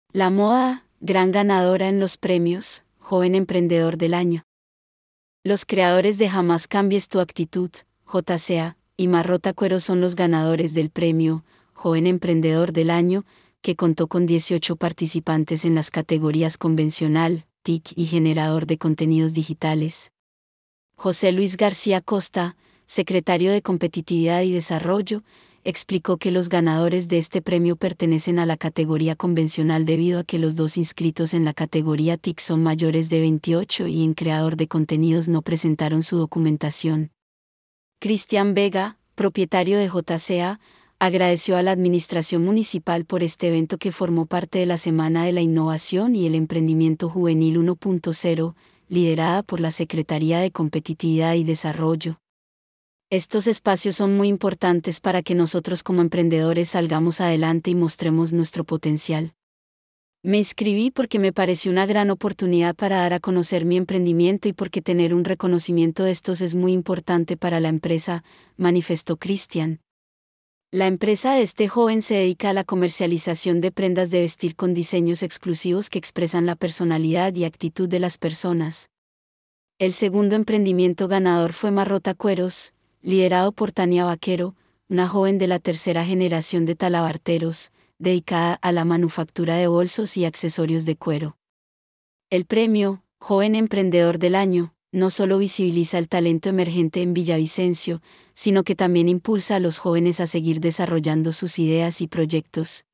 La moda, gran ganadora en los premios, Joven Emprendedor del Año. Los creadores de Jamás Cambies tu Actitud, JCA, y Marrota Cuero son los ganadores del premio, Joven Emprendedor del Año, que contó con 18 participantes en las categorías convencional, TIC y generador de contenidos digitales. José Luis García Costa, secretario de Competitividad y Desarrollo, explicó que los ganadores de este premio pertenecen a la categoría convencional debido a que los dos inscritos en la categoría TIC son mayores de 28 y en creador de contenidos no presentaron su documentación. Cristian Vega, propietario de JCA, agradeció a la Administración Municipal por este evento que formó parte de la Semana de la Innovación y el Emprendimiento Juvenil 1.0, liderada por la Secretaría de Competitividad y Desarrollo. Estos espacios son muy importantes para que nosotros como emprendedores salgamos adelante y mostremos nuestro potencial. Me inscribí porque me pareció una gran oportunidad para dar a conocer mi emprendimiento y porque tener un reconocimiento de estos es muy importante para la empresa, manifestó Cristian. La empresa de este joven se dedica a la comercialización de prendas de vestir con diseños exclusivos que expresan la personalidad y actitud de las personas. El segundo emprendimiento ganador fue Marrota Cueros, liderado por Tania Vaquero, una joven de la tercera generación de talabarteros, dedicada a la manufactura de bolsos y accesorios de cuero. El premio, Joven Emprendedor del Año, no solo visibiliza el talento emergente en Villavicencio, sino que también impulsa a los jóvenes a seguir desarrollando sus ideas y proyectos,